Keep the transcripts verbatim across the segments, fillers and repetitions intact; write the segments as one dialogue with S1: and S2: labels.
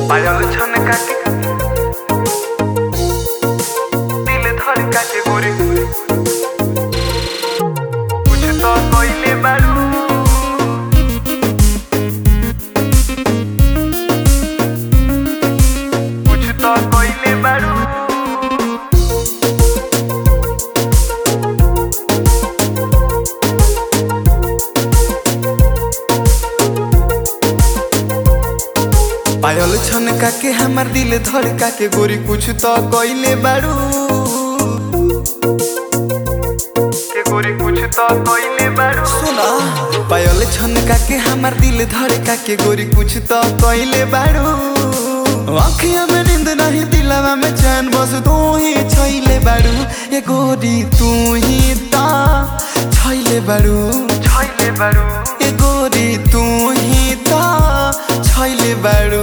S1: पायल छनका के दिल धड़का के गोरी कुछ तो कइले बारू कुछ तो कइले बारू पायल छनका के हमार दिल धड़का के गोरी कुछ तो कइले बारू के गोरी कुछ तो कइले बारू सुना पायल छनका के हमार दिल धड़का के गोरी कुछ तो कइले बारू आँखिया में नींद नहीं दिलवा में चैन बस तू ही छैले बारू ये गोरी तू ही ता छैले बारू छैले बारू ये गोरी तू ही ता छैले बारू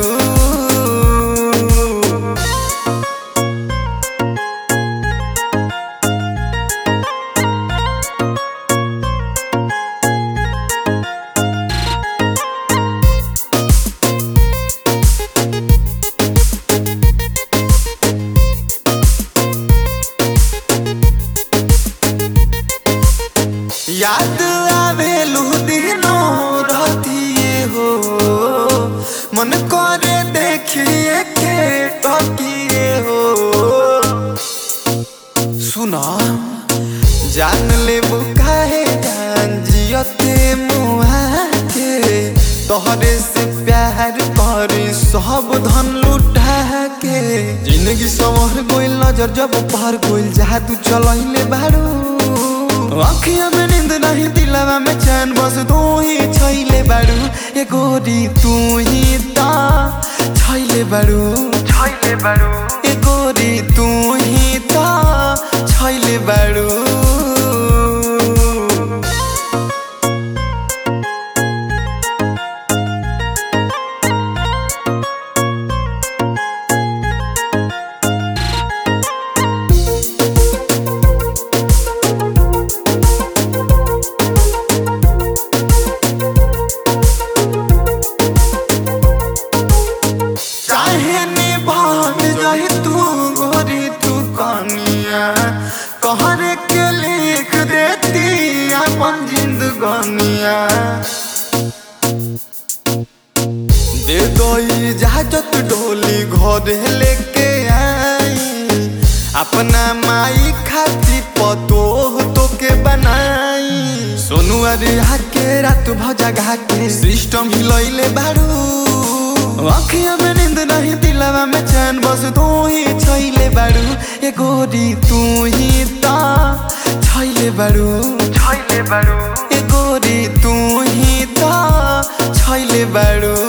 S1: याद आवेलू दिनों रहतिए हो मन करे देखिए के टकिए हो सुना जान ले बुकाहे जान जियते मुआ के तोहरे से प्यार करी सब धन लुटा के जिंदगी संवर गोइल नजर जब पार गोइल जहाँ तू चलइले बारू आँखिया में नींद नहीं दिलवा में चैन बस तू ही छैले बारू ये गोरी तू ही ता छैले बारू छैले बारू ये गोरी तू ही ता छैले बारू कहरे के लिख देती अपन जिंदगानिया दे दो इजाजत डोली घर लेके आई अपना माई खाती पतो तो के बनाई सोनू अरे के रात भजा के सिस्टम हिलैले बारू आँखिया में नींद नहीं दिलवा में चैन बस तू ही छैले बारू ये गोरी तू ही ता छैले बारू छैले बारू ये गोरी तू ही ता छैले बारू।